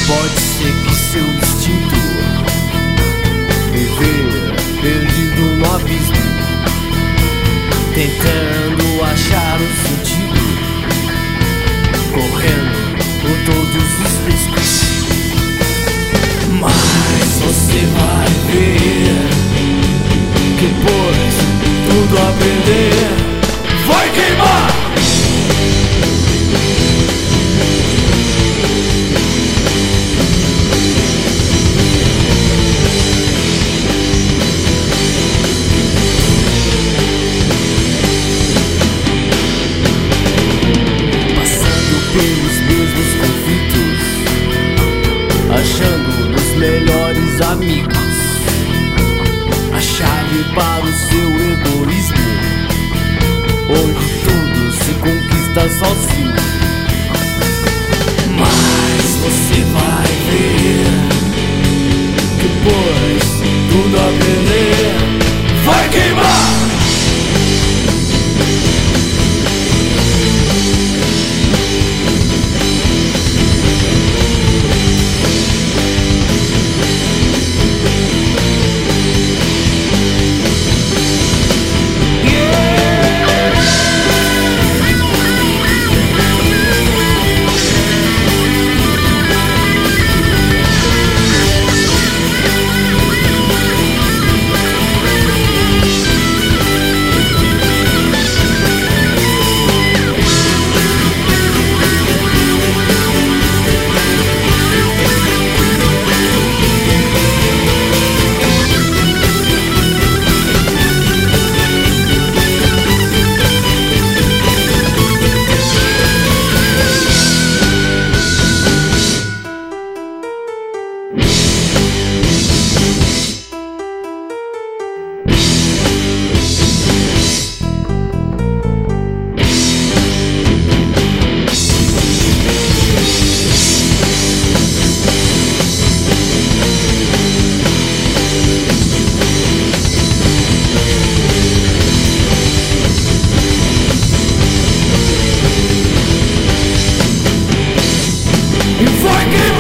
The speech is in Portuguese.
Pode ser que seu instinto me vê perdido no abismo, tentando achar o sentido, correndo por todos os riscos. Mas você vai ver que depois tudo aprender vai queimar. Achando nos melhores amigos a chave para o seu egoísmo, onde tudo se conquista sozinho. Mas você vai ver, depois tudo aprender vai queimar. Fucking